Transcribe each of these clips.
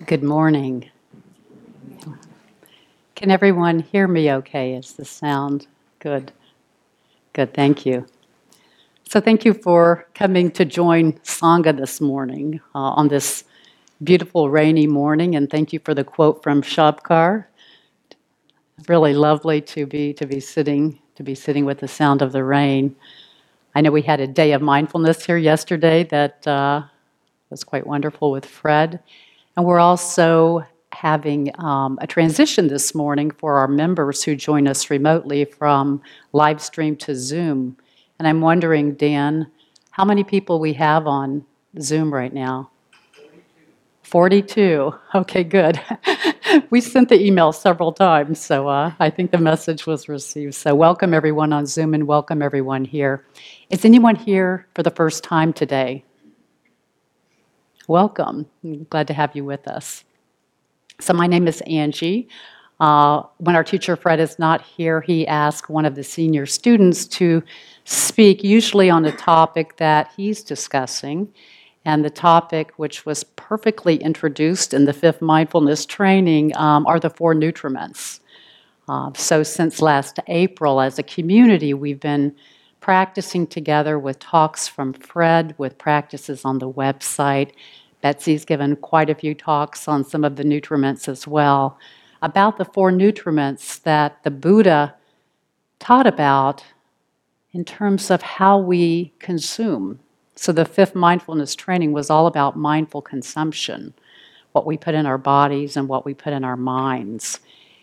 Good morning. Can everyone hear me okay? Is the sound good? Good, thank you. So thank you for coming to join Sangha this morning on this beautiful rainy morning, and thank you for the quote from Shabkar. Really lovely to be sitting with the sound of the rain. I know we had a day of mindfulness here yesterday that was quite wonderful with Fred, and we're also having a transition this morning for our members who join us remotely from live stream to Zoom. And I'm wondering, Dan, how many people we have on Zoom right now? 42. Okay, good. We sent the email several times, so I think the message was received. So welcome everyone on Zoom and welcome everyone here. Is anyone here for the first time today? Welcome. I'm glad to have you with us. So my name is Angie. When our teacher Fred is not here, he asked one of the senior students to speak, usually on a topic that he's discussing. And the topic, which was perfectly introduced in the fifth mindfulness training, are the four nutriments. So since last April, as a community, we've been practicing together with talks from Fred, with practices on the website. Betsy's given quite a few talks on some of the nutriments as well, about the four nutriments that the Buddha taught about in terms of how we consume. So the fifth mindfulness training was all about mindful consumption, what we put in our bodies and what we put in our minds.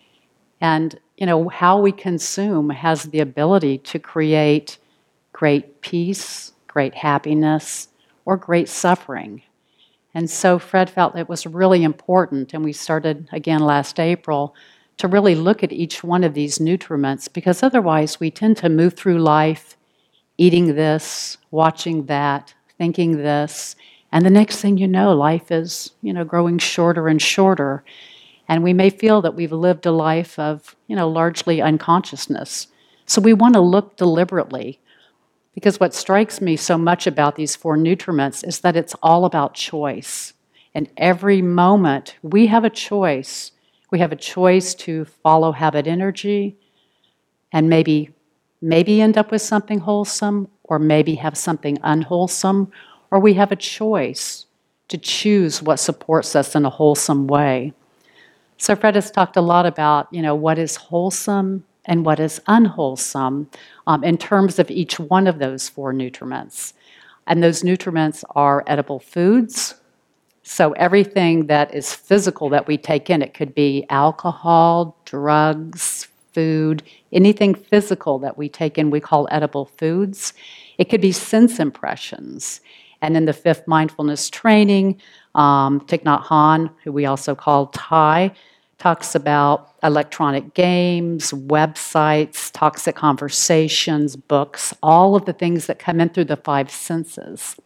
And, how we consume has the ability to create great peace, great happiness, or great suffering. And so Fred felt it was really important, and we started again last April, to really look at each one of these nutriments, because otherwise we tend to move through life eating this, watching that, thinking this, and the next thing you know, life is, growing shorter and shorter. And we may feel that we've lived a life of, largely unconsciousness. So we want to look deliberately. Because what strikes me so much about these four nutriments is that it's all about choice. And every moment we have a choice. We have a choice to follow habit energy and maybe end up with something wholesome, or maybe have something unwholesome, or we have a choice to choose what supports us in a wholesome way. So Fred has talked a lot about, what is wholesome and what is unwholesome in terms of each one of those four nutriments. And those nutriments are edible foods. So everything that is physical that we take in, it could be alcohol, drugs, food, anything physical that we take in we call edible foods. It could be sense impressions. And in the fifth mindfulness training, Thich Nhat Hanh, who we also call Thai, talks about electronic games, websites, toxic conversations, books, all of the things that come in through the five senses.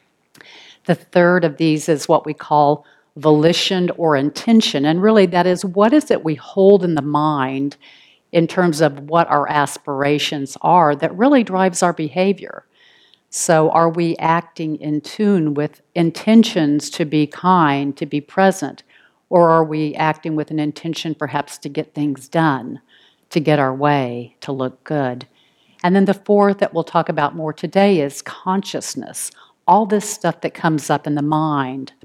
The third of these is what we call volition or intention. And really that is, what is it we hold in the mind in terms of what our aspirations are that really drives our behavior? So are we acting in tune with intentions to be kind, to be present? Or are we acting with an intention perhaps to get things done, to get our way, to look good? And then the fourth that we'll talk about more today is consciousness, all this stuff that comes up in the mind.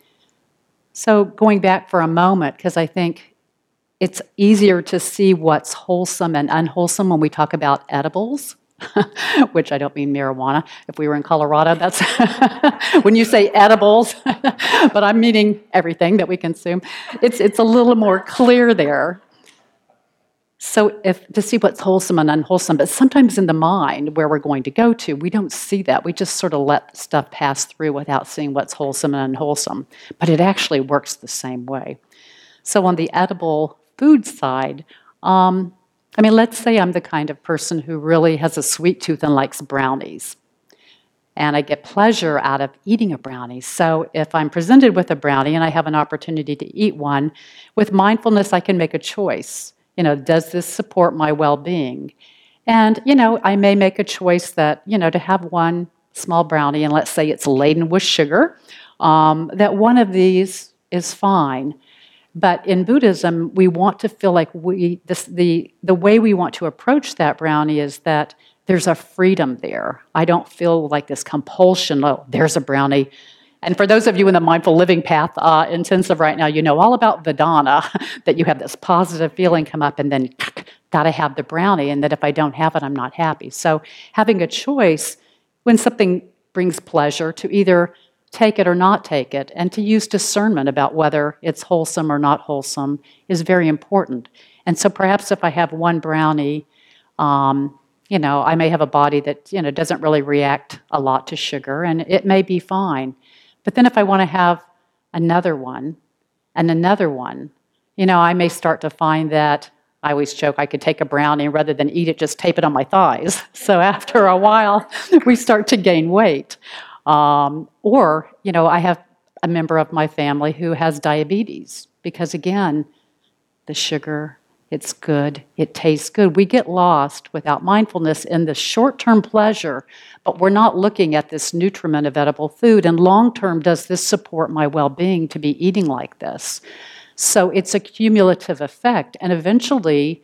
So going back for a moment, because I think it's easier to see what's wholesome and unwholesome when we talk about edibles, which I don't mean marijuana. If we were in Colorado, that's when you say edibles, but I'm meaning everything that we consume. It's a little more clear there. So to see what's wholesome and unwholesome, but sometimes in the mind where we're going to go to, we don't see that. We just sort of let stuff pass through without seeing what's wholesome and unwholesome. But it actually works the same way. So on the edible food side, let's say I'm the kind of person who really has a sweet tooth and likes brownies. And I get pleasure out of eating a brownie. So if I'm presented with a brownie and I have an opportunity to eat one, with mindfulness I can make a choice. Does this support my well-being? And, I may make a choice that, to have one small brownie, and let's say it's laden with sugar, that one of these is fine. But in Buddhism, we want to feel like the way we want to approach that brownie is that there's a freedom there. I don't feel like this compulsion, oh, there's a brownie. And for those of you in the Mindful Living Path intensive right now, you know all about Vedana, that you have this positive feeling come up and then got to have the brownie, and that if I don't have it, I'm not happy. So having a choice when something brings pleasure to either take it or not take it, and to use discernment about whether it's wholesome or not wholesome is very important. And so perhaps if I have one brownie, I may have a body that, doesn't really react a lot to sugar, and it may be fine. But then if I want to have another one and another one, I may start to find that I always joke I could take a brownie and rather than eat it, just tape it on my thighs. So after a while, we start to gain weight. I have a member of my family who has diabetes because, again, the sugar, it's good, it tastes good. We get lost without mindfulness in the short-term pleasure, but we're not looking at this nutriment of edible food. And long-term, does this support my well-being to be eating like this? So it's a cumulative effect. And eventually,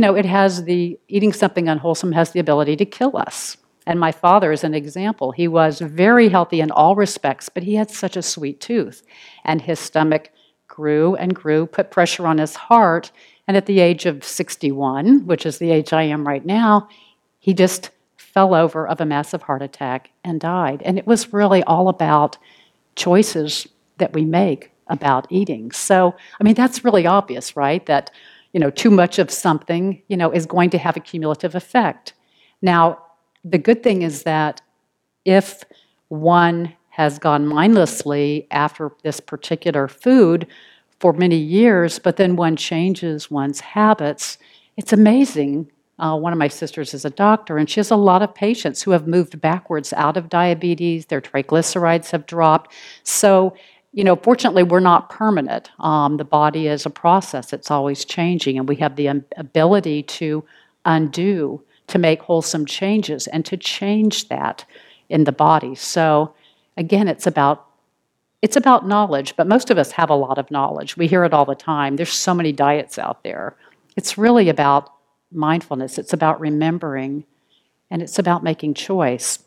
eating something unwholesome has the ability to kill us. And my father is an example. He was very healthy in all respects, but he had such a sweet tooth. And his stomach grew and grew, put pressure on his heart. And at the age of 61, which is the age I am right now, he just fell over of a massive heart attack and died. And it was really all about choices that we make about eating. So, that's really obvious, right? That, too much of something, is going to have a cumulative effect. Now, the good thing is that if one has gone mindlessly after this particular food for many years, but then one changes one's habits, it's amazing. One of my sisters is a doctor, and she has a lot of patients who have moved backwards out of diabetes. Their triglycerides have dropped. So, fortunately, we're not permanent. The body is a process. It's always changing, and we have the ability to undo, to make wholesome changes, and to change that in the body. So, again, it's about knowledge, but most of us have a lot of knowledge. We hear it all the time. There's so many diets out there. It's really about mindfulness. It's about remembering, and it's about making choice.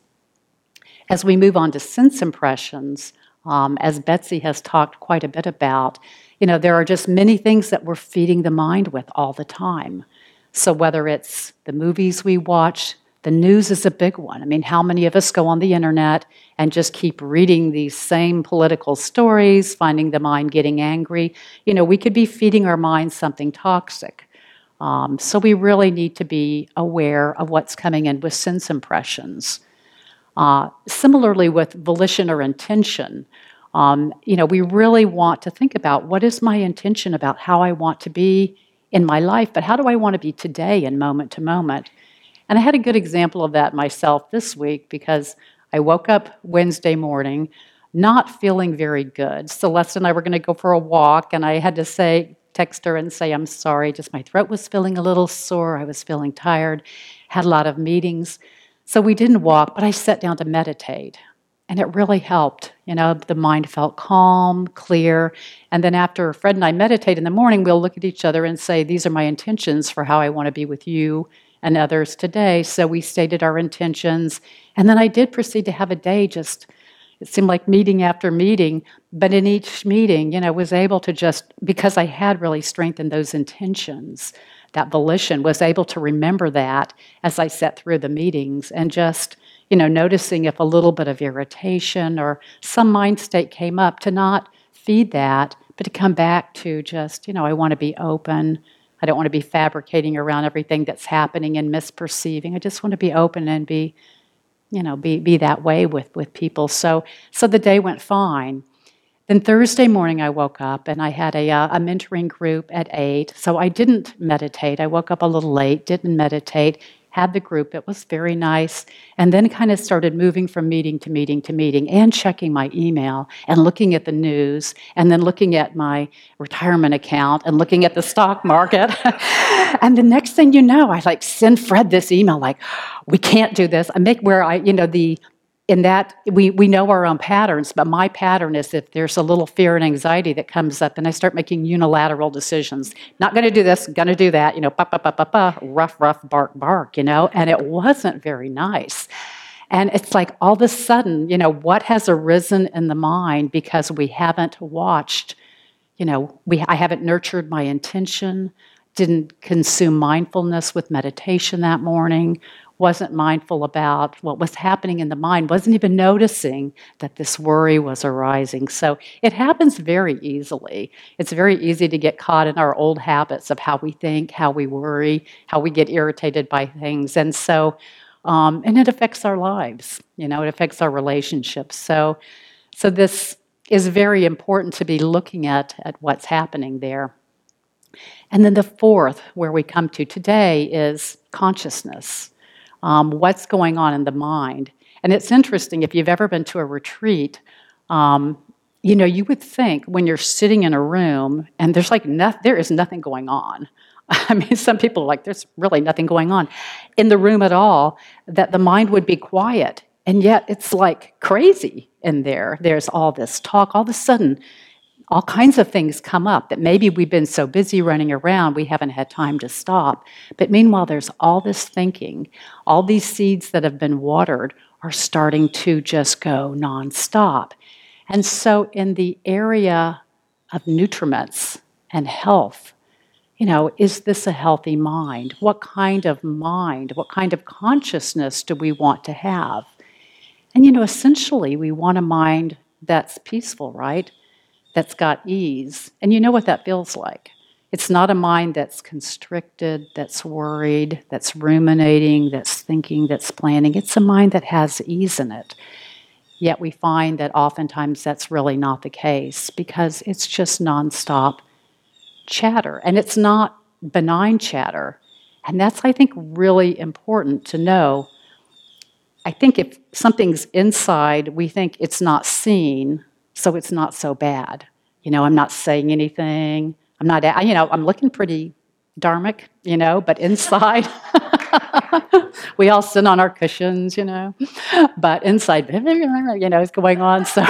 As we move on to sense impressions, as Betsy has talked quite a bit about, there are just many things that we're feeding the mind with all the time. So whether it's the movies we watch, the news is a big one. How many of us go on the internet and just keep reading these same political stories, finding the mind getting angry? We could be feeding our mind something toxic. So we really need to be aware of what's coming in with sense impressions. Similarly with volition or intention, we really want to think about what is my intention about how I want to be in my life, but how do I want to be today and moment to moment? And I had a good example of that myself this week because I woke up Wednesday morning not feeling very good. Celeste and I were going to go for a walk, and I had to text her and say, I'm sorry, just my throat was feeling a little sore. I was feeling tired, had a lot of meetings. So we didn't walk, but I sat down to meditate. And it really helped. The mind felt calm, clear. And then after Fred and I meditate in the morning, we'll look at each other and say, these are my intentions for how I want to be with you and others today. So we stated our intentions. And then I did proceed to have a day it seemed like meeting after meeting. But in each meeting, was able to just, because I had really strengthened those intentions, that volition, was able to remember that as I sat through the meetings and just noticing if a little bit of irritation or some mind state came up, to not feed that, but to come back to just, I want to be open. I don't want to be fabricating around everything that's happening and misperceiving. I just want to be open and be that way with people. So the day went fine. Then Thursday morning I woke up and I had a mentoring group at 8. So I didn't meditate. I woke up a little late, didn't meditate, had the group. It was very nice. And then kind of started moving from meeting to meeting to meeting and checking my email and looking at the news and then looking at my retirement account and looking at the stock market. And the next thing you know, I send Fred this email we can't do this. I make where the in that we know our own patterns, but my pattern is if there's a little fear and anxiety that comes up, and I start making unilateral decisions. Not going to do this, going to do that, rough, bark, bark, and it wasn't very nice. And it's like all of a sudden, what has arisen in the mind because we haven't watched, I haven't nurtured my intention, didn't consume mindfulness with meditation that morning, wasn't mindful about what was happening in the mind, wasn't even noticing that this worry was arising. So it happens very easily. It's very easy to get caught in our old habits of how we think, how we worry, how we get irritated by things. And so, and it affects our lives, it affects our relationships. So this is very important to be looking at what's happening there. And then the fourth, where we come to today, is consciousness. What's going on in the mind. And it's interesting, if you've ever been to a retreat, you would think when you're sitting in a room and there is nothing going on. I mean, some people are like, there's really nothing going on in the room at all, that the mind would be quiet. And yet it's like crazy in there. There's all this talk. All of a sudden, all kinds of things come up that maybe we've been so busy running around, we haven't had time to stop. But meanwhile, there's all this thinking. All these seeds that have been watered are starting to just go nonstop. And so in the area of nutriments and health, is this a healthy mind? What kind of mind, what kind of consciousness do we want to have? And, essentially, we want a mind that's peaceful, right? That's got ease. And you know what that feels like. It's not a mind that's constricted, that's worried, that's ruminating, that's thinking, that's planning. It's a mind that has ease in it. Yet we find that oftentimes that's really not the case because it's just nonstop chatter. And it's not benign chatter. And that's, I think, really important to know. I think if something's inside, we think it's not seen, so it's not so bad. I'm not saying anything. I'm looking pretty dharmic, but inside, we all sit on our cushions, but inside, is going on. So,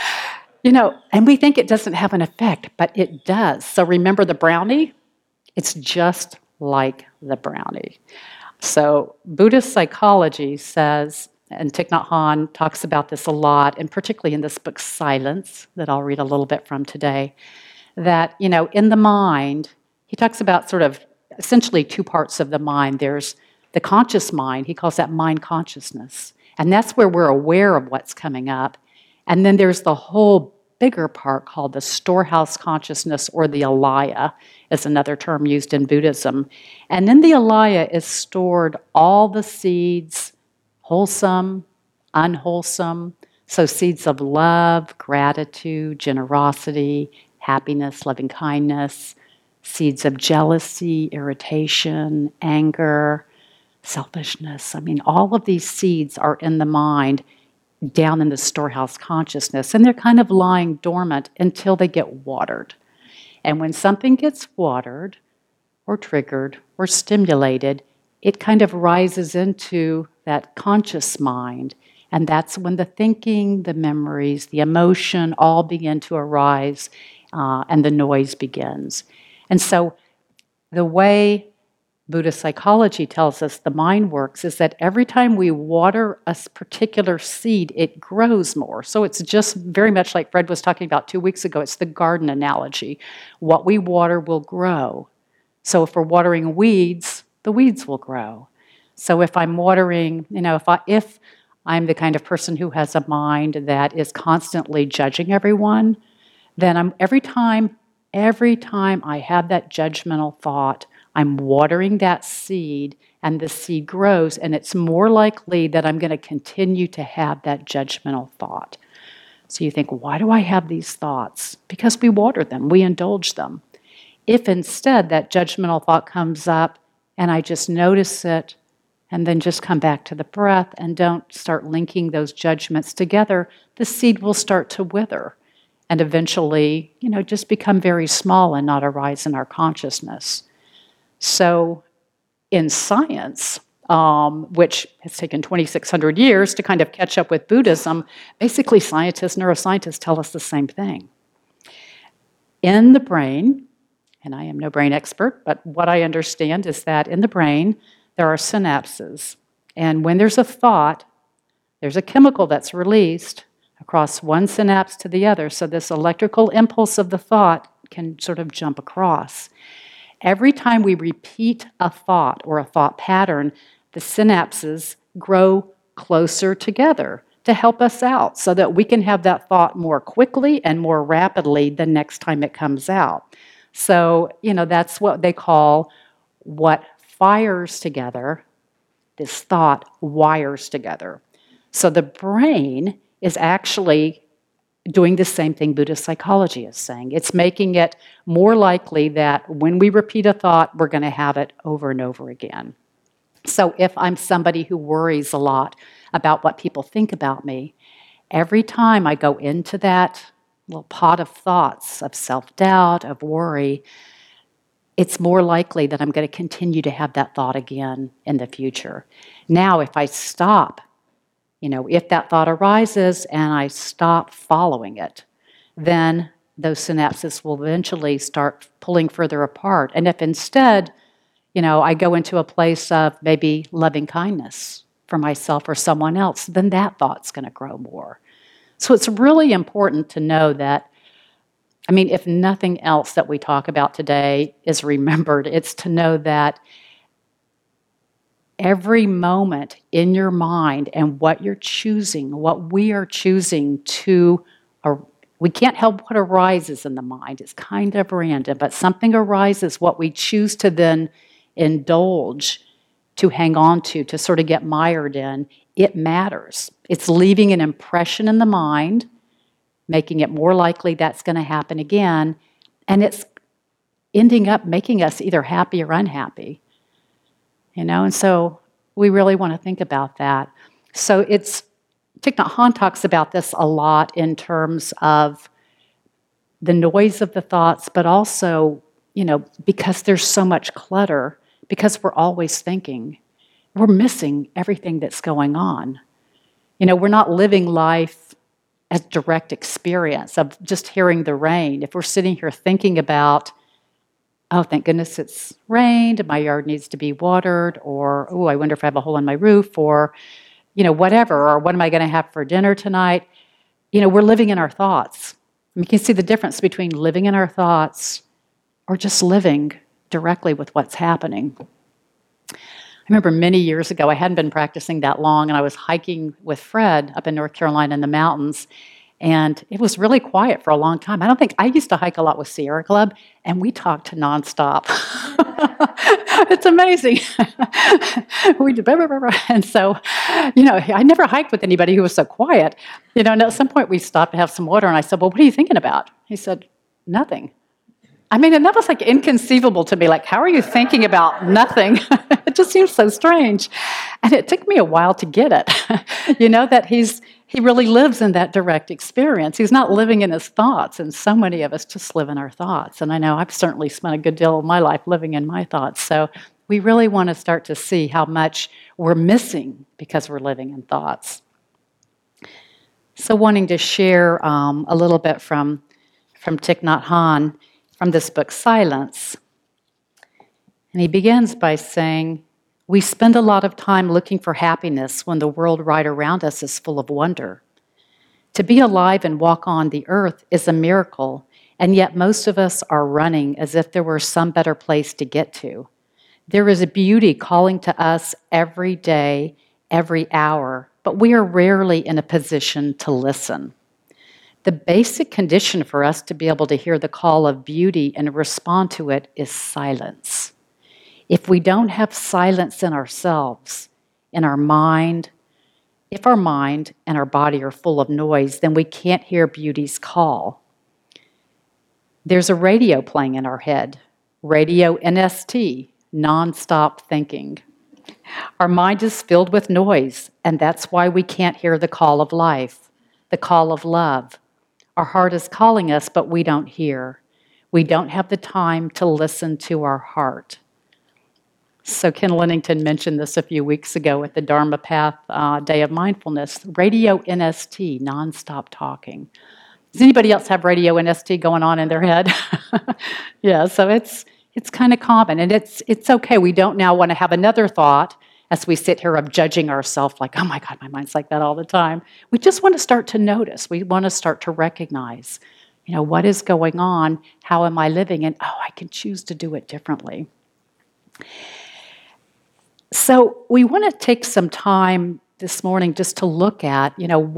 and we think it doesn't have an effect, but it does. So remember the brownie? It's just like the brownie. So Buddhist psychology says, and Thich Nhat Hanh talks about this a lot, and particularly in this book, Silence, that I'll read a little bit from today, that, in the mind, he talks about sort of essentially two parts of the mind. There's the conscious mind, he calls that mind consciousness, and that's where we're aware of what's coming up. And then there's the whole bigger part called the storehouse consciousness, or the alaya is another term used in Buddhism. And in the alaya is stored all the seeds, wholesome, unwholesome, so seeds of love, gratitude, generosity, happiness, loving kindness, seeds of jealousy, irritation, anger, selfishness. I mean, all of these seeds are in the mind, down in the storehouse consciousness, and they're kind of lying dormant until they get watered. And when something gets watered or triggered or stimulated, it kind of rises into that conscious mind, and that's when the thinking, the memories, the emotion all begin to arise, and the noise begins. And so the way Buddhist psychology tells us the mind works is that every time we water a particular seed, it grows more. So it's just very much like Fred was talking about 2 weeks ago. It's the garden analogy. What we water will grow. So if we're watering weeds, the weeds will grow. So if I'm watering, if I'm the kind of person who has a mind that is constantly judging everyone, then every time I have that judgmental thought, I'm watering that seed, and the seed grows, and it's more likely that I'm going to continue to have that judgmental thought. So you think, why do I have these thoughts? Because we water them, we indulge them. If instead that judgmental thought comes up, and I just notice it, and then just come back to the breath and don't start linking those judgments together, the seed will start to wither and eventually, just become very small and not arise in our consciousness. So in science, which has taken 2,600 years to kind of catch up with Buddhism, basically neuroscientists tell us the same thing. In the brain, and I am no brain expert, but what I understand is that in the brain, there are synapses. And when there's a thought, there's a chemical that's released across one synapse to the other. So this electrical impulse of the thought can sort of jump across. Every time we repeat a thought or a thought pattern, the synapses grow closer together to help us out so that we can have that thought more quickly and more rapidly the next time it comes out. So, that's what they call what fires together, this thought wires together. So the brain is actually doing the same thing Buddhist psychology is saying. It's making it more likely that when we repeat a thought, we're going to have it over and over again. So if I'm somebody who worries a lot about what people think about me, every time I go into that little pot of thoughts, of self-doubt, of worry, it's more likely that I'm going to continue to have that thought again in the future. Now, if I stop, if that thought arises and I stop following it, then those synapses will eventually start pulling further apart. And if instead, I go into a place of maybe loving kindness for myself or someone else, then that thought's going to grow more. So it's really important to know that, if nothing else that we talk about today is remembered, it's to know that every moment in your mind and what you're choosing, what we are choosing to, we can't help what arises in the mind. It's kind of random, but something arises, what we choose to then indulge, to hang on to sort of get mired in, it matters. It's leaving an impression in the mind, making it more likely that's going to happen again, and it's ending up making us either happy or unhappy. And so we really want to think about that. So Thich Nhat Hanh talks about this a lot in terms of the noise of the thoughts, but also, because there's so much clutter, because we're always thinking, we're missing everything that's going on. We're not living life as direct experience of just hearing the rain. If we're sitting here thinking about, oh, thank goodness it's rained, my yard needs to be watered, or, oh, I wonder if I have a hole in my roof, or, whatever, or what am I going to have for dinner tonight? We're living in our thoughts. And you can see the difference between living in our thoughts or just living directly with what's happening. I remember many years ago, I hadn't been practicing that long, and I was hiking with Fred up in North Carolina in the mountains, and it was really quiet for a long time. I used to hike a lot with Sierra Club, and we talked nonstop. It's amazing. And so, I never hiked with anybody who was so quiet. And at some point we stopped to have some water, and I said, well, what are you thinking about? He said, nothing. And that was like inconceivable to me. Like, how are you thinking about nothing? It just seems so strange. And it took me a while to get it, that he really lives in that direct experience. He's not living in his thoughts, and so many of us just live in our thoughts. And I know I've certainly spent a good deal of my life living in my thoughts. So we really want to start to see how much we're missing because we're living in thoughts. So wanting to share a little bit from Thich Nhat Hanh, from this book, Silence. And he begins by saying, we spend a lot of time looking for happiness when the world right around us is full of wonder. To be alive and walk on the earth is a miracle, and yet most of us are running as if there were some better place to get to. There is a beauty calling to us every day, every hour, but we are rarely in a position to listen. The basic condition for us to be able to hear the call of beauty and respond to it is silence. If we don't have silence in ourselves, in our mind, if our mind and our body are full of noise, then we can't hear beauty's call. There's a radio playing in our head, radio NST, nonstop thinking. Our mind is filled with noise, and that's why we can't hear the call of life, the call of love. Our heart is calling us, but we don't hear. We don't have the time to listen to our heart. So Ken Lennington mentioned this a few weeks ago at the Dharma Path Day of Mindfulness. Radio NST, nonstop talking. Does anybody else have radio NST going on in their head? Yeah, so it's kind of common, and it's okay. We don't now want to have another thought as we sit here of judging ourselves like, oh my God, my mind's like that all the time. We just want to start to notice. We want to start to recognize, what is going on? How am I living? And I can choose to do it differently. So we want to take some time this morning just to look at,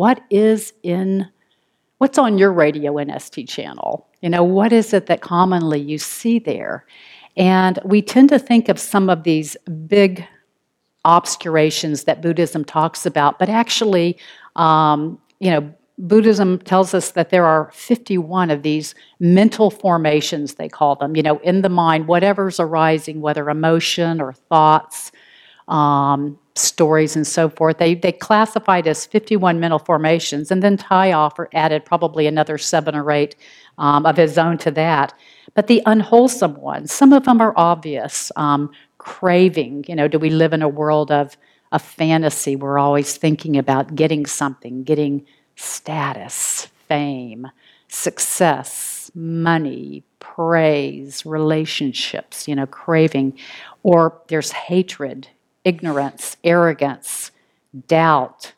what's on your radio NST channel? What is it that commonly you see there? And we tend to think of some of these big obscurations that Buddhism talks about, but actually, Buddhism tells us that there are 51 of these mental formations, they call them, in the mind, whatever's arising, whether emotion or thoughts, stories and so forth. They classified as 51 mental formations, and then Thay added probably another 7 or 8 of his own to that. But the unwholesome ones, some of them are obvious. Craving, do we live in a world of fantasy? We're always thinking about getting something, getting status, fame, success, money, praise, relationships, craving. Or there's hatred, ignorance, arrogance, doubt,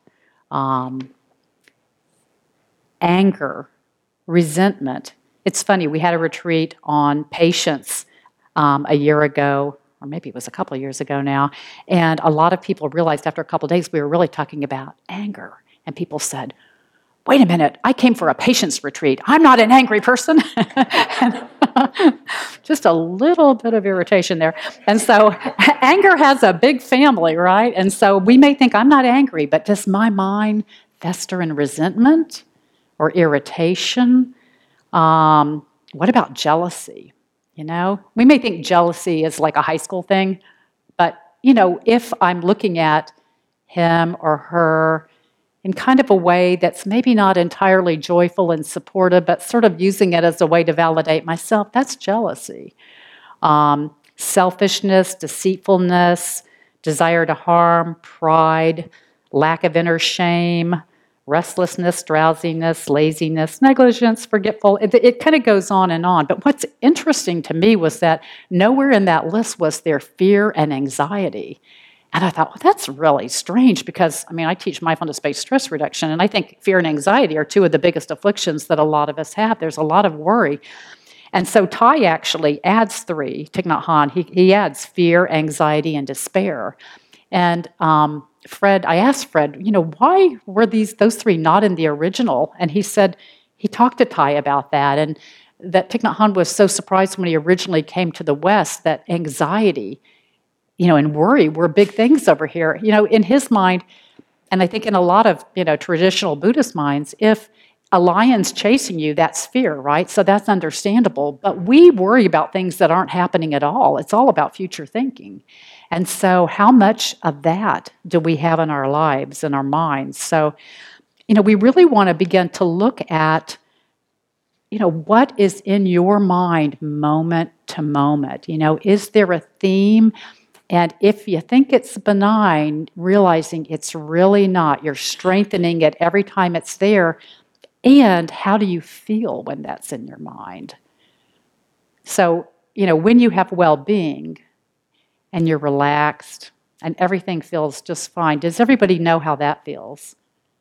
anger, resentment. It's funny, we had a retreat on patience a year ago, or maybe it was a couple of years ago now, and a lot of people realized after a couple of days we were really talking about anger. And people said, wait a minute, I came for a patience retreat. I'm not an angry person. Just a little bit of irritation there. And so anger has a big family, right? And so we may think, I'm not angry, but does my mind fester in resentment or irritation? What about jealousy? We may think jealousy is like a high school thing, but, if I'm looking at him or her in kind of a way that's maybe not entirely joyful and supportive, but sort of using it as a way to validate myself, that's jealousy. Selfishness, deceitfulness, desire to harm, pride, lack of inner shame, restlessness, drowsiness, laziness, negligence, forgetful. It kind of goes on and on. But what's interesting to me was that nowhere in that list was there fear and anxiety. And I thought, well, that's really strange because, I teach mindfulness-based stress reduction, and I think fear and anxiety are 2 of the biggest afflictions that a lot of us have. There's a lot of worry. And so Thay actually adds 3, Thich Nhat Hanh, he adds fear, anxiety, and despair. And I asked Fred, why were those 3 not in the original? And he said, he talked to Thay about that, and that Thich Nhat Hanh was so surprised when he originally came to the West that anxiety, and worry were big things over here. In his mind, and I think in a lot of, traditional Buddhist minds, if a lion's chasing you, that's fear, right? So that's understandable. But we worry about things that aren't happening at all. It's all about future thinking. And so how much of that do we have in our lives, in our minds? So, we really want to begin to look at, what is in your mind moment to moment? Is there a theme? And if you think it's benign, realizing it's really not, you're strengthening it every time it's there. And how do you feel when that's in your mind? So, when you have well-being and you're relaxed and everything feels just fine, does everybody know how that feels?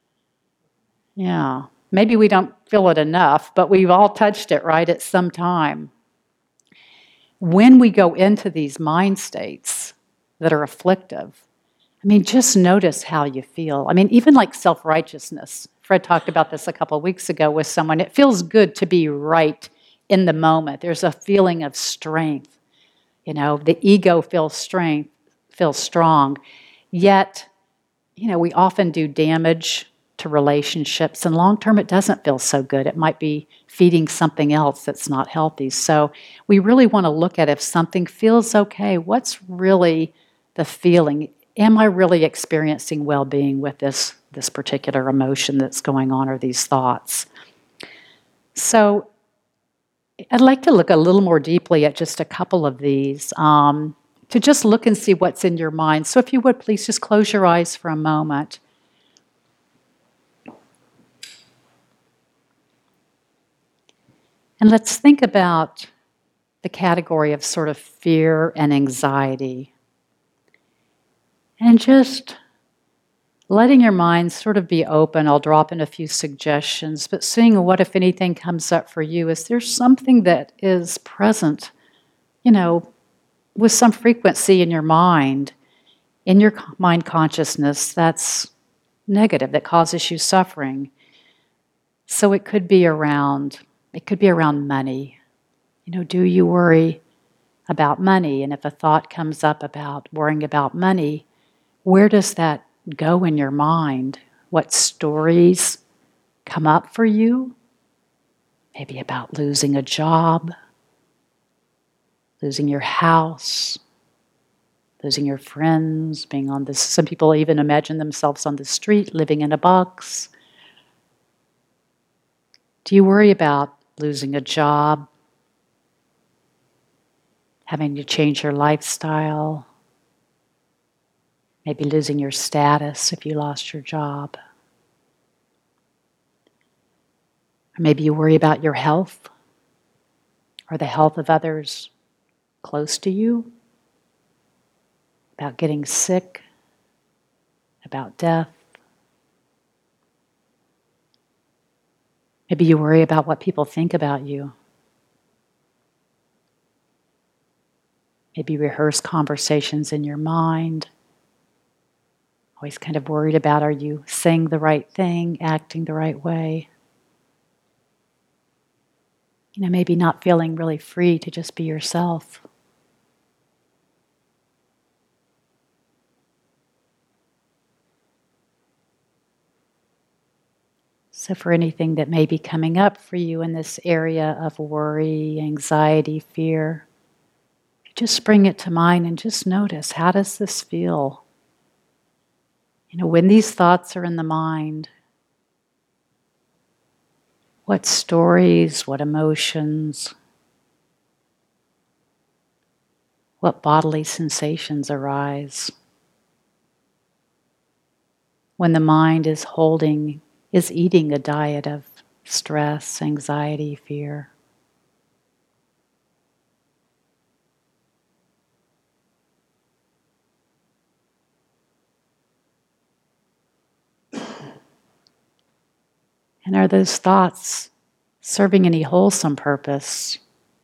Yeah. Maybe we don't feel it enough, but we've all touched it, right, at some time. When we go into these mind states that are afflictive, just notice how you feel. Even like self-righteousness. Fred talked about this a couple of weeks ago with someone. It feels good to be right in the moment. There's a feeling of strength. The ego feels strong. Yet, we often do damage to relationships, and long term it doesn't feel so good. It might be feeding something else that's not healthy. So we really want to look at if something feels okay, what's really the feeling? Am I really experiencing well-being with this particular emotion that's going on or these thoughts? So I'd like to look a little more deeply at just a couple of these. to just look and see what's in your mind. So if you would, please just close your eyes for a moment. And let's think about the category of sort of fear and anxiety. And just letting your mind sort of be open. I'll drop in a few suggestions, but seeing what, if anything, comes up for you. Is there something that is present, with some frequency in your mind consciousness that's negative, that causes you suffering? So it could be around money. Do you worry about money? And if a thought comes up about worrying about money, where does that go in your mind? What stories come up for you? Maybe about losing a job, losing your house, losing your friends, being on this. Some people even imagine themselves on the street, living in a box. Do you worry about losing a job, having to change your lifestyle, maybe losing your status if you lost your job? Or maybe you worry about your health or the health of others close to you, about getting sick, about death. Maybe you worry about what people think about you. Maybe rehearse conversations in your mind. Always kind of worried about, are you saying the right thing, acting the right way? Maybe not feeling really free to just be yourself. So for anything that may be coming up for you in this area of worry, anxiety, fear, just bring it to mind and just notice, how does this feel? When these thoughts are in the mind, what stories, what emotions, what bodily sensations arise? When the mind is eating a diet of stress, anxiety, fear. And are those thoughts serving any wholesome purpose?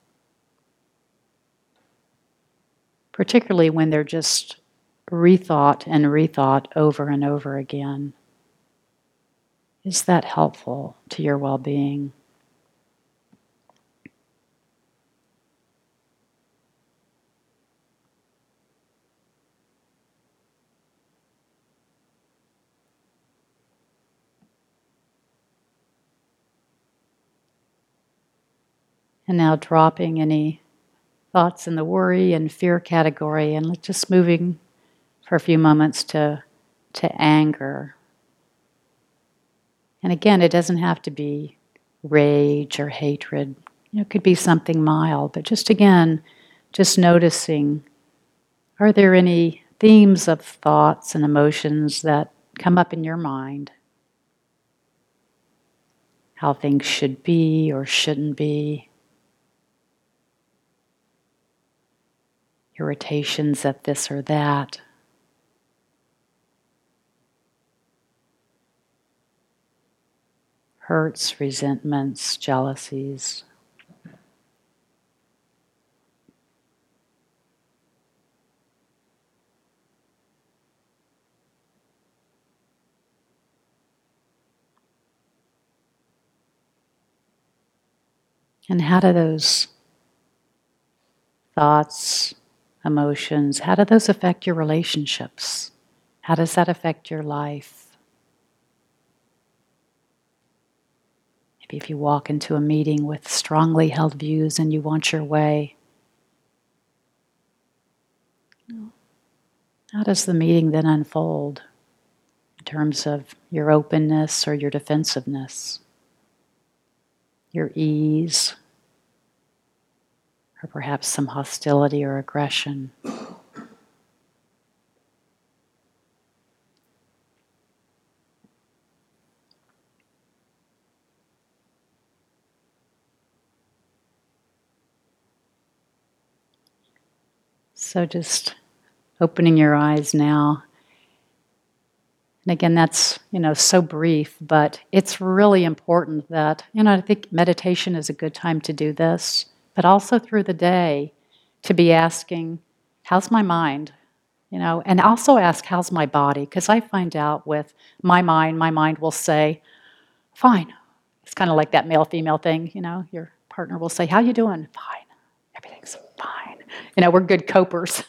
Particularly when they're just rethought and rethought over and over again. Is that helpful to your well-being? And now dropping any thoughts in the worry and fear category, and just moving for a few moments to anger. And again, it doesn't have to be rage or hatred. It could be something mild, but just noticing, are there any themes of thoughts and emotions that come up in your mind? How things should be or shouldn't be. Irritations at this or that. Hurts, resentments, jealousies. And how do those thoughts, emotions, how do those affect your relationships? How does that affect your life? Maybe if you walk into a meeting with strongly held views and you want your way, how does the meeting then unfold in terms of your openness or your defensiveness, your ease, or perhaps some hostility or aggression? So just opening your eyes now. And again, that's, so brief, but it's really important that, I think meditation is a good time to do this, but also through the day to be asking, how's my mind? And also ask, how's my body? Because I find out with my mind will say, fine. It's kind of like that male-female thing, your partner will say, how you doing? Fine. Everything's fine. We're good copers.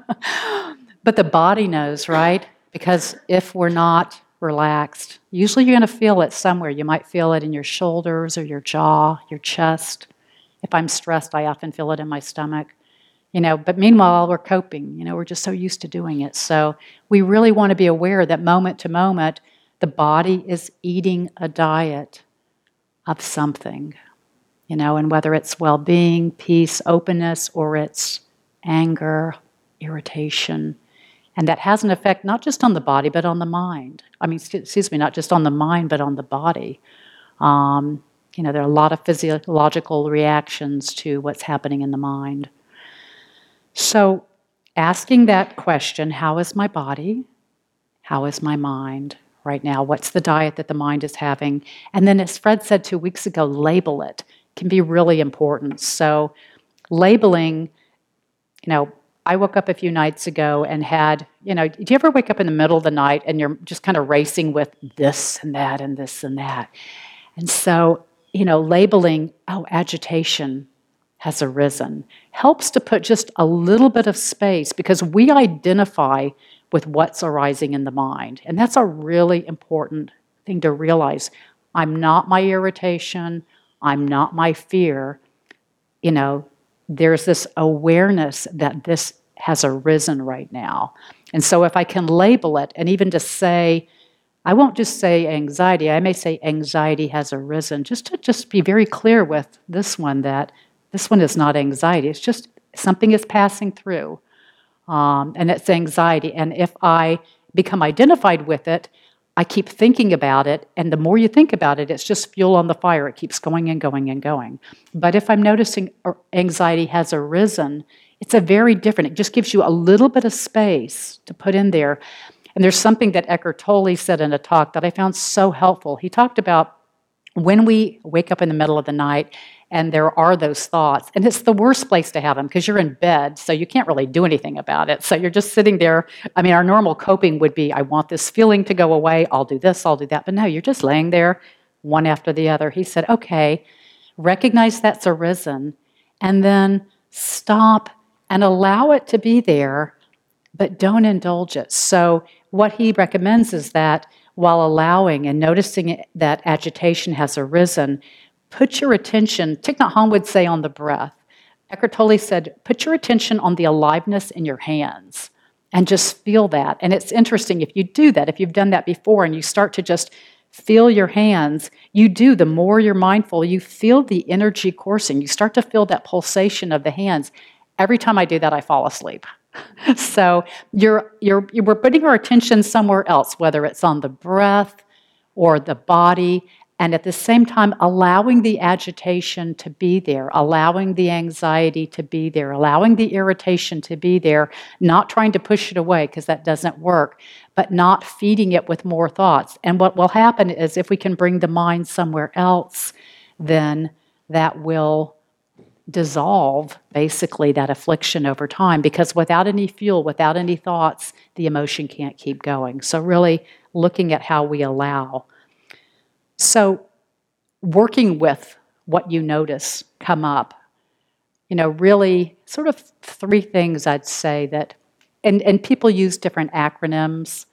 But the body knows, right? Because if we're not relaxed, usually you're going to feel it somewhere. You might feel it in your shoulders or your jaw, your chest. If I'm stressed, I often feel it in my stomach. But meanwhile, we're coping. We're just so used to doing it. So we really want to be aware that moment to moment, the body is eating a diet of something, and whether it's well-being, peace, openness, or it's anger, irritation. And that has an effect not just on the body, but on the mind. Not just on the mind, but on the body. There are a lot of physiological reactions to what's happening in the mind. So asking that question, how is my body? How is my mind right now? What's the diet that the mind is having? And then as Fred said 2 weeks ago, label it can be really important. So labeling, I woke up a few nights ago and had, do you ever wake up in the middle of the night and you're just kind of racing with this and that and this and that? And so, labeling, agitation has arisen, helps to put just a little bit of space because we identify with what's arising in the mind. And that's a really important thing to realize. I'm not my irritation. I'm not my fear. There's this awareness that this has arisen right now. And so if I can label it, and even to say, I won't just say anxiety, I may say anxiety has arisen, just to be very clear with this one that this one is not anxiety. It's just something is passing through, and it's anxiety. And if I become identified with it, I keep thinking about it, and the more you think about it, it's just fuel on the fire. It keeps going and going and going. But if I'm noticing anxiety has arisen, it's a very different, it just gives you a little bit of space to put in there. And there's something that Eckhart Tolle said in a talk that I found so helpful. He talked about when we wake up in the middle of the night and there are those thoughts, and it's the worst place to have them because you're in bed, so you can't really do anything about it. So you're just sitting there. Our normal coping would be, I want this feeling to go away, I'll do this, I'll do that. But no, you're just laying there, one after the other. He said, okay, recognize that's arisen, and then stop and allow it to be there, but don't indulge it. So what he recommends is that while allowing and noticing that agitation has arisen, put your attention, Thich Nhat Hanh would say, on the breath. Eckhart Tolle said, put your attention on the aliveness in your hands and just feel that. And it's interesting, if you do that, if you've done that before and you start to just feel your hands, the more you're mindful, you feel the energy coursing. You start to feel that pulsation of the hands. Every time I do that, I fall asleep. So we're putting our attention somewhere else, whether it's on the breath or the body, and at the same time allowing the agitation to be there, allowing the anxiety to be there, allowing the irritation to be there, not trying to push it away because that doesn't work, but not feeding it with more thoughts. And what will happen is if we can bring the mind somewhere else, then that will dissolve basically that affliction over time, because without any fuel, without any thoughts, the emotion can't keep going. So really looking at how we allow. So working with what you notice come up, really sort of 3 things I'd say that, and people use different acronyms.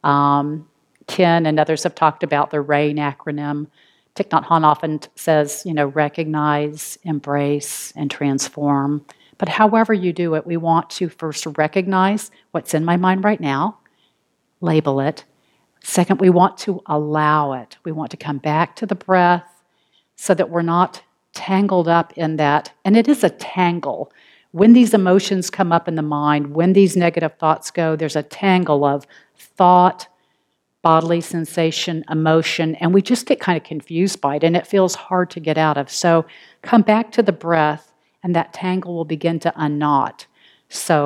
Ken and others have talked about the RAIN acronym. Thich Nhat Hanh often says, recognize, embrace, and transform. But however you do it, we want to first recognize what's in my mind right now, label it. Second, we want to allow it. We want to come back to the breath so that we're not tangled up in that. And it is a tangle. When these emotions come up in the mind, when these negative thoughts go, there's a tangle of thought, bodily sensation, emotion, and we just get kind of confused by it, and it feels hard to get out of. So come back to the breath, and that tangle will begin to unknot. So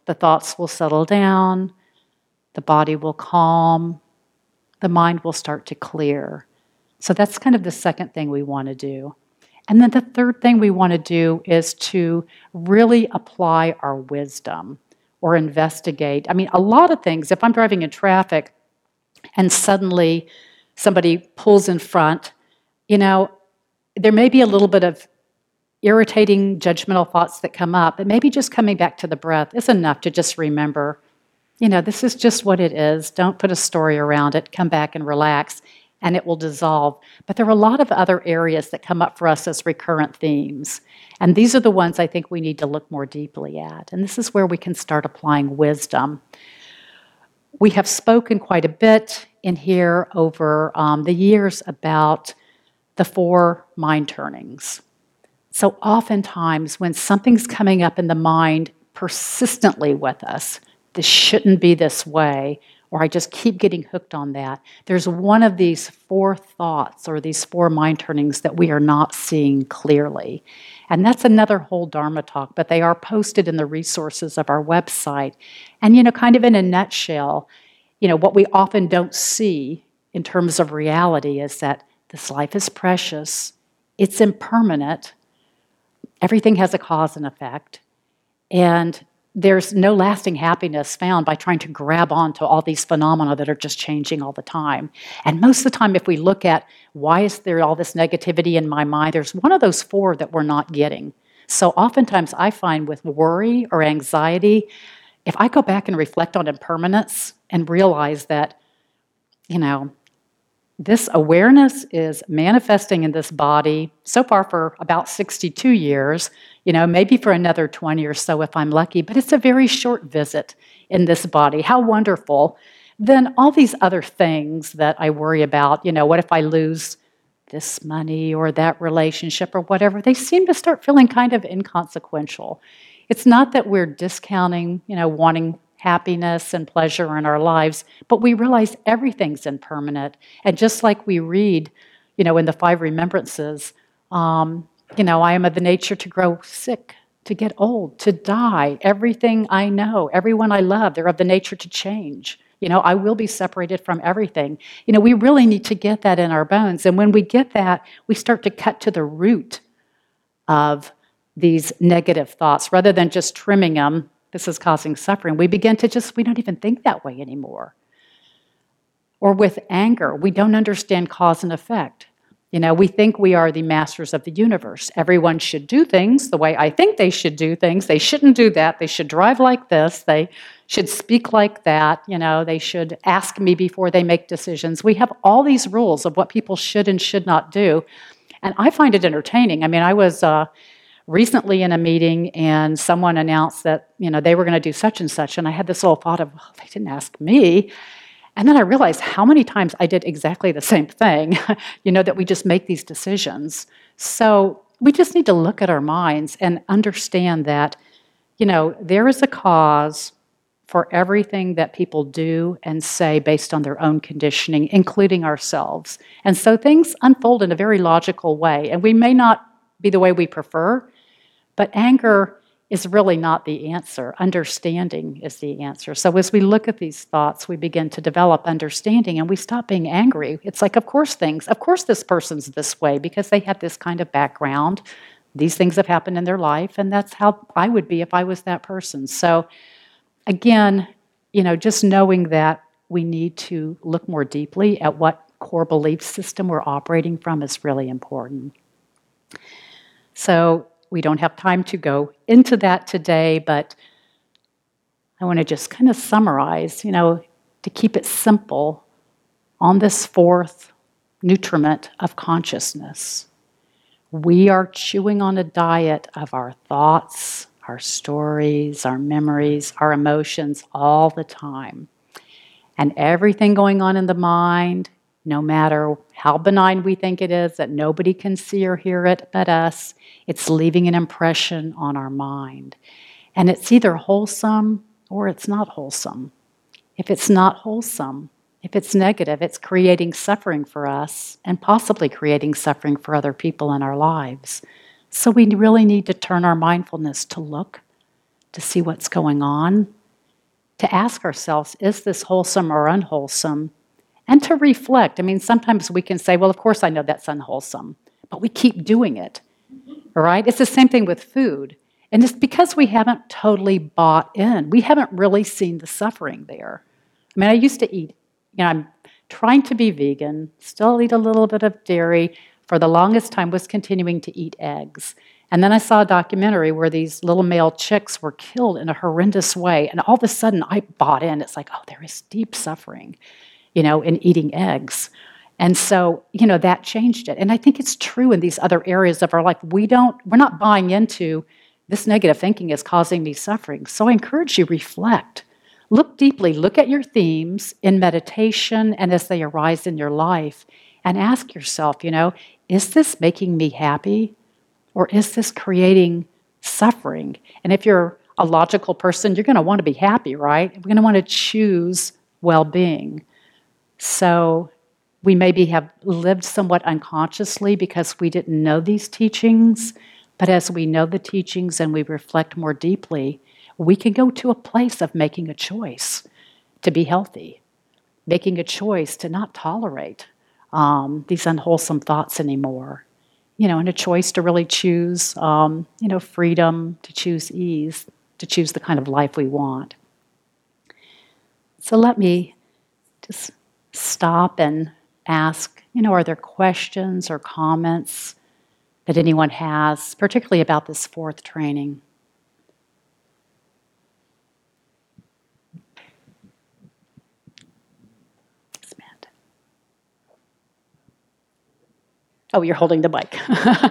the thoughts will settle down, the body will calm, the mind will start to clear. So that's kind of the second thing we want to do. And then the third thing we want to do is to really apply our wisdom or investigate. I mean, a lot of things, if I'm driving in traffic and suddenly somebody pulls in front, there may be a little bit of irritating, judgmental thoughts that come up, but maybe just coming back to the breath is enough to just remember, this is just what it is. Don't put a story around it. Come back and relax, and it will dissolve. But there are a lot of other areas that come up for us as recurrent themes, and these are the ones I think we need to look more deeply at, and this is where we can start applying wisdom. We have spoken quite a bit in here over the years about the 4 mind turnings. So oftentimes when something's coming up in the mind persistently with us, this shouldn't be this way, or I just keep getting hooked on that, there's one of these 4 thoughts or these 4 mind turnings that we are not seeing clearly. And that's another whole Dharma talk, but they are posted in the resources of our website. And, kind of in a nutshell, what we often don't see in terms of reality is that this life is precious, it's impermanent, everything has a cause and effect, and there's no lasting happiness found by trying to grab onto all these phenomena that are just changing all the time. And most of the time, if we look at why is there all this negativity in my mind, there's one of those 4 that we're not getting. So oftentimes I find with worry or anxiety, if I go back and reflect on impermanence and realize that, this awareness is manifesting in this body so far for about 62 years, maybe for another 20 or so if I'm lucky, but it's a very short visit in this body. How wonderful. Then all these other things that I worry about, what if I lose this money or that relationship or whatever, they seem to start feeling kind of inconsequential. It's not that we're discounting, wanting happiness and pleasure in our lives, but we realize everything's impermanent. And just like we read, in the 5 remembrances, I am of the nature to grow sick, to get old, to die. Everything I know, everyone I love, they're of the nature to change. I will be separated from everything. We really need to get that in our bones. And when we get that, we start to cut to the root of these negative thoughts. Rather than just trimming them, this is causing suffering, we begin to we don't even think that way anymore. Or with anger, we don't understand cause and effect. We think we are the masters of the universe. Everyone should do things the way I think they should do things. They shouldn't do that. They should drive like this. They should speak like that. They should ask me before they make decisions. We have all these rules of what people should and should not do. And I find it entertaining. I mean, I was recently in a meeting and someone announced that, they were going to do such and such. And I had this little thought of, well, they didn't ask me. And then I realized how many times I did exactly the same thing, that we just make these decisions. So we just need to look at our minds and understand that, there is a cause for everything that people do and say based on their own conditioning, including ourselves. And so things unfold in a very logical way. And we may not be the way we prefer, but anger is really not the answer. Understanding is the answer. So as we look at these thoughts, we begin to develop understanding and we stop being angry. It's like, of course this person's this way because they have this kind of background. These things have happened in their life, and that's how I would be if I was that person. So again, just knowing that we need to look more deeply at what core belief system we're operating from is really important. So we don't have time to go into that today, but I want to just kind of summarize, to keep it simple on this 4th nutriment of consciousness. We are chewing on a diet of our thoughts, our stories, our memories, our emotions all the time. And everything going on in the mind, no matter how benign we think it is, that nobody can see or hear it but us, it's leaving an impression on our mind. And it's either wholesome or it's not wholesome. If it's not wholesome, if it's negative, it's creating suffering for us and possibly creating suffering for other people in our lives. So we really need to turn our mindfulness to look, to see what's going on, to ask ourselves, is this wholesome or unwholesome? And to reflect. I mean, sometimes we can say, well, of course I know that's unwholesome, but we keep doing it, all right? It's the same thing with food. And it's because we haven't totally bought in. We haven't really seen the suffering there. I mean, I used to eat, I'm trying to be vegan, still eat a little bit of dairy. For the longest time was continuing to eat eggs. And then I saw a documentary where these little male chicks were killed in a horrendous way. And all of a sudden I bought in. It's like, oh, there is deep suffering, in eating eggs. And so, that changed it. And I think it's true in these other areas of our life. We're not buying into this negative thinking is causing me suffering. So I encourage you, reflect. Look deeply, look at your themes in meditation and as they arise in your life, and ask yourself, is this making me happy? Or is this creating suffering? And if you're a logical person, you're going to want to be happy, right? We're going to want to choose well-being. So we maybe have lived somewhat unconsciously because we didn't know these teachings, but as we know the teachings and we reflect more deeply, we can go to a place of making a choice to be healthy, making a choice to not tolerate these unwholesome thoughts anymore, and a choice to really choose, freedom, to choose ease, to choose the kind of life we want. So let me just stop and ask, are there questions or comments that anyone has, particularly about this fourth training? Samantha. Oh, you're holding the mic.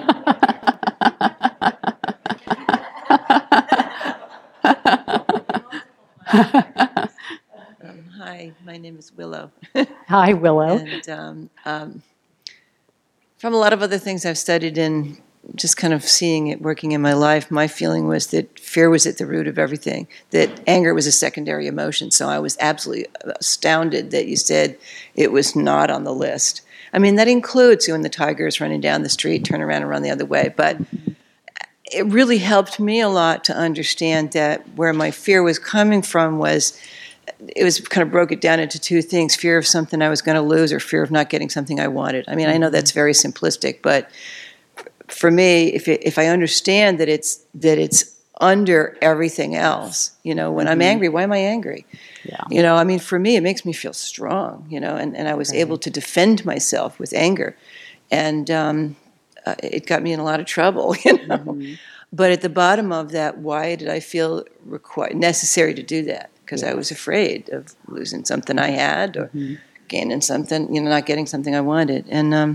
Hi, my name is Willow. Hi, Willow. And from a lot of other things I've studied and just kind of seeing it working in my life, my feeling was that fear was at the root of everything, that anger was a secondary emotion. So I was absolutely astounded that you said it was not on the list. I mean, that includes when the tiger is running down the street, turn around and run the other way. But it really helped me a lot to understand that where my fear was coming from it was kind of broke it down into two things: fear of something I was going to lose, or fear of not getting something I wanted. I mean, I know that's very simplistic, but for me, if I understand that it's under everything else, when I'm angry, why am I angry? Yeah. I mean, for me, it makes me feel strong, and I was able to defend myself with anger, and it got me in a lot of trouble, Mm-hmm. But at the bottom of that, why did I feel necessary to do that? Because I was afraid of losing something I had, or gaining something, not getting something I wanted. And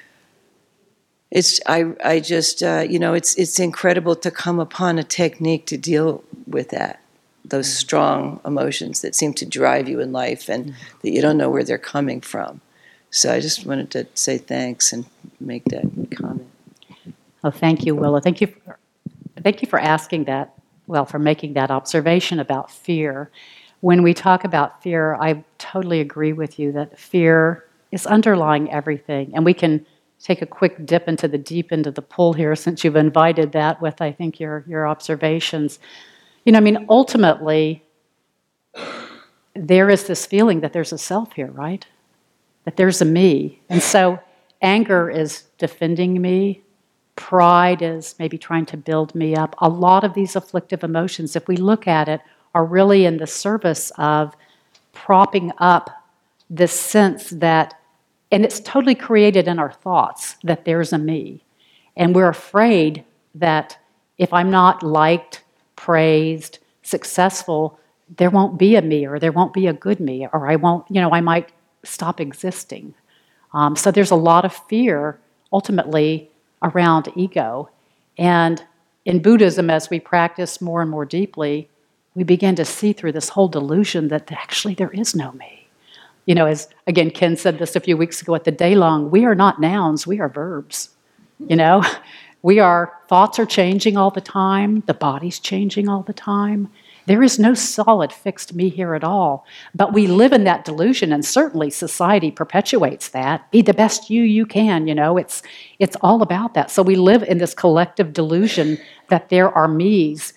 it's incredible to come upon a technique to deal with those strong emotions that seem to drive you in life and that you don't know where they're coming from. So I just wanted to say thanks and make that comment. Oh, thank you, Willow. Thank you for asking that. Well, for making that observation about fear. When we talk about fear, I totally agree with you that fear is underlying everything. And we can take a quick dip into the deep end of the pool here, since you've invited that with, I think, your observations. Ultimately, there is this feeling that there's a self here, right? That there's a me. And so anger is defending me. Pride is maybe trying to build me up. A lot of these afflictive emotions, if we look at it, are really in the service of propping up this sense that, and it's totally created in our thoughts, that there's a me. And we're afraid that if I'm not liked, praised, successful, there won't be a me, or there won't be a good me, or I might stop existing. So there's a lot of fear, ultimately, around ego. And in Buddhism, as we practice more and more deeply, we begin to see through this whole delusion that actually there is no me. As, again, Ken said this a few weeks ago at the day long, we are not nouns, we are verbs. Thoughts are changing all the time, the body's changing all the time. There is no solid fixed me here at all. But we live in that delusion, and certainly society perpetuates that. Be the best you can, It's all about that. So we live in this collective delusion that there are me's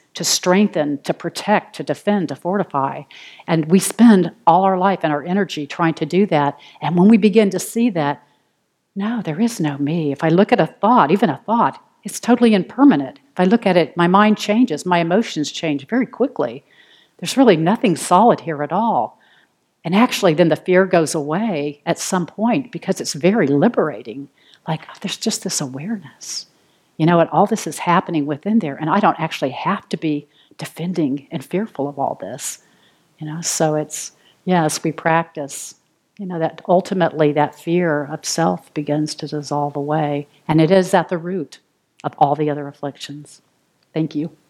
to strengthen, to protect, to defend, to fortify. And we spend all our life and our energy trying to do that. And when we begin to see that, no, there is no me. If I look at a thought, even a thought, it's totally impermanent. If I look at it, my mind changes, my emotions change very quickly. There's really nothing solid here at all. And actually, then the fear goes away at some point because it's very liberating. Like, oh, there's just this awareness. You know, and all this is happening within there, and I don't actually have to be defending and fearful of all this. You know, so it's, yes, we practice, you know, that ultimately that fear of self begins to dissolve away. And it is at the root of all the other afflictions. Thank you.